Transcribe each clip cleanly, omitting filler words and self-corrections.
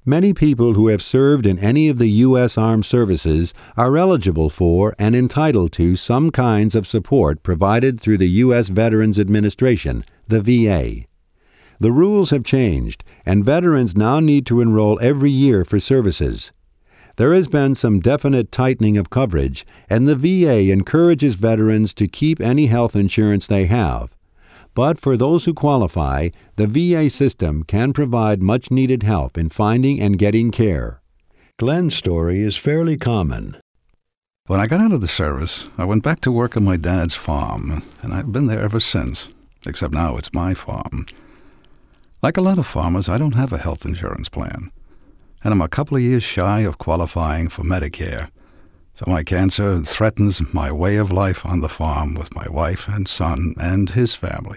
Many people who have served in any of the U.S. Armed Services are eligible for and entitled to some kinds of support provided through the U.S. Veterans Administration, the VA. The rules have changed, and veterans now need to enroll every year for services. There has been some definite tightening of coverage, and the VA encourages veterans to keep any health insurance they have. But for those who qualify, the VA system can provide much-needed help in finding and getting care. Glenn's story is fairly common. When I got out of the service, I went back to work on my dad's farm, and I've been there ever since, except now it's my farm. Like a lot of farmers, I don't have a health insurance plan, and I'm a couple of years shy of qualifying for Medicare. So my cancer threatens my way of life on the farm with my wife and son and his family.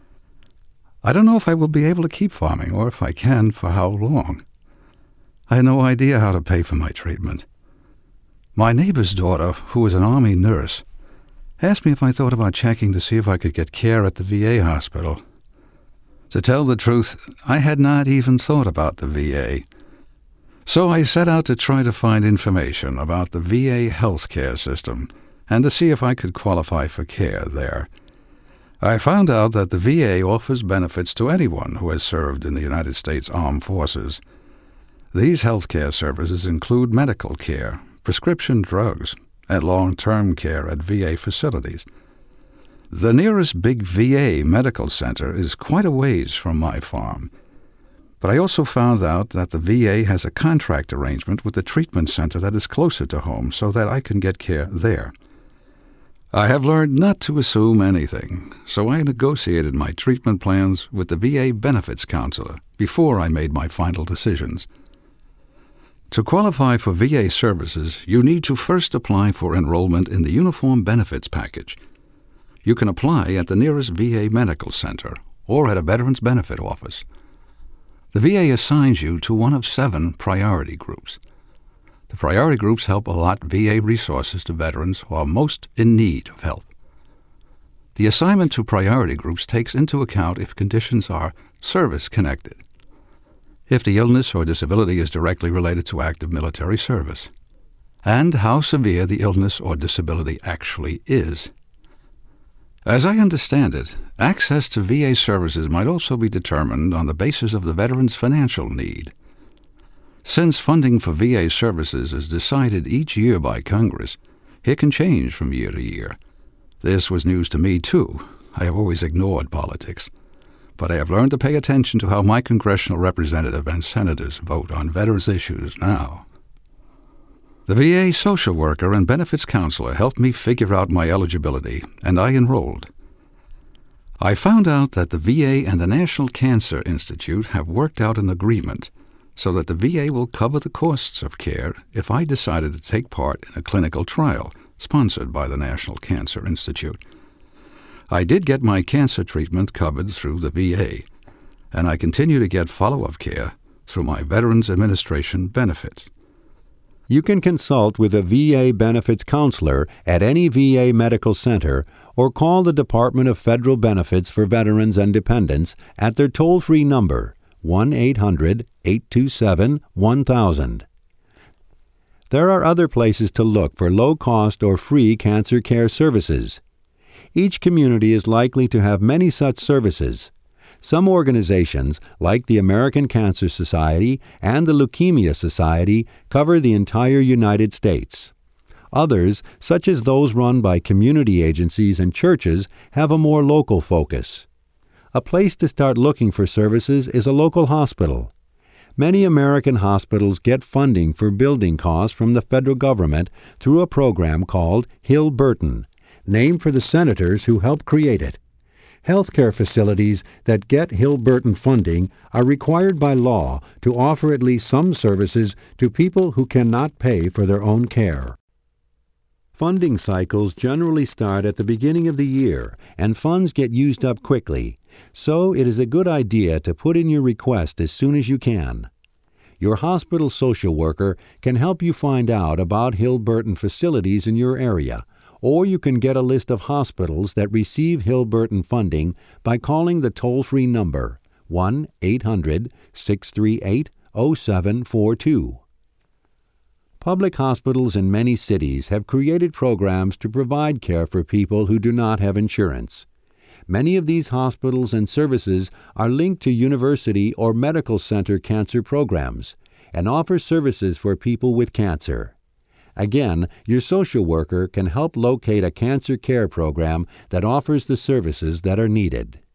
I don't know if I will be able to keep farming, or if I can, for how long. I had no idea how to pay for my treatment. My neighbor's daughter, who is an Army nurse, asked me if I thought about checking to see if I could get care at the VA hospital. To tell the truth, I had not even thought about the VA. So I set out to try to find information about the VA healthcare system and to see if I could qualify for care there. I found out that the VA offers benefits to anyone who has served in the United States Armed Forces. These healthcare services include medical care, prescription drugs, and long-term care at VA facilities. The nearest big VA medical center is quite a ways from my farm. But I also found out that the VA has a contract arrangement with the treatment center that is closer to home so that I can get care there. I have learned not to assume anything, so I negotiated my treatment plans with the VA benefits counselor before I made my final decisions. To qualify for VA services, you need to first apply for enrollment in the Uniform Benefits Package. You can apply at the nearest VA medical center or at a Veterans Benefit office. The VA assigns you to one of 7 priority groups. The priority groups help allot VA resources to veterans who are most in need of help. The assignment to priority groups takes into account if conditions are service-connected, if the illness or disability is directly related to active military service, and how severe the illness or disability actually is. As I understand it, access to VA services might also be determined on the basis of the veteran's financial need. Since funding for VA services is decided each year by Congress, it can change from year to year. This was news to me, too. I have always ignored politics. But I have learned to pay attention to how my congressional representative and senators vote on veterans issues now. The VA social worker and benefits counselor helped me figure out my eligibility, and I enrolled. I found out that the VA and the National Cancer Institute have worked out an agreement so that the VA will cover the costs of care if I decided to take part in a clinical trial sponsored by the National Cancer Institute. I did get my cancer treatment covered through the VA, and I continue to get follow-up care through my Veterans Administration benefits. You can consult with a VA benefits counselor at any VA medical center or call the Department of Federal Benefits for Veterans and Dependents at their toll-free number, 1-800-827-1000. There are other places to look for low-cost or free cancer care services. Each community is likely to have many such services. Some organizations, like the American Cancer Society and the Leukemia Society, cover the entire United States. Others, such as those run by community agencies and churches, have a more local focus. A place to start looking for services is a local hospital. Many American hospitals get funding for building costs from the federal government through a program called Hill-Burton, named for the senators who helped create it. Healthcare facilities that get Hill-Burton funding are required by law to offer at least some services to people who cannot pay for their own care. Funding cycles generally start at the beginning of the year, and funds get used up quickly, so it is a good idea to put in your request as soon as you can. Your hospital social worker can help you find out about Hill-Burton facilities in your area, or you can get a list of hospitals that receive Hill-Burton funding by calling the toll-free number 1-800-638 0742. Public hospitals in many cities have created programs to provide care for people who do not have insurance. Many of these hospitals and services are linked to university or medical center cancer programs and offer services for people with cancer. Again, your social worker can help locate a cancer care program that offers the services that are needed.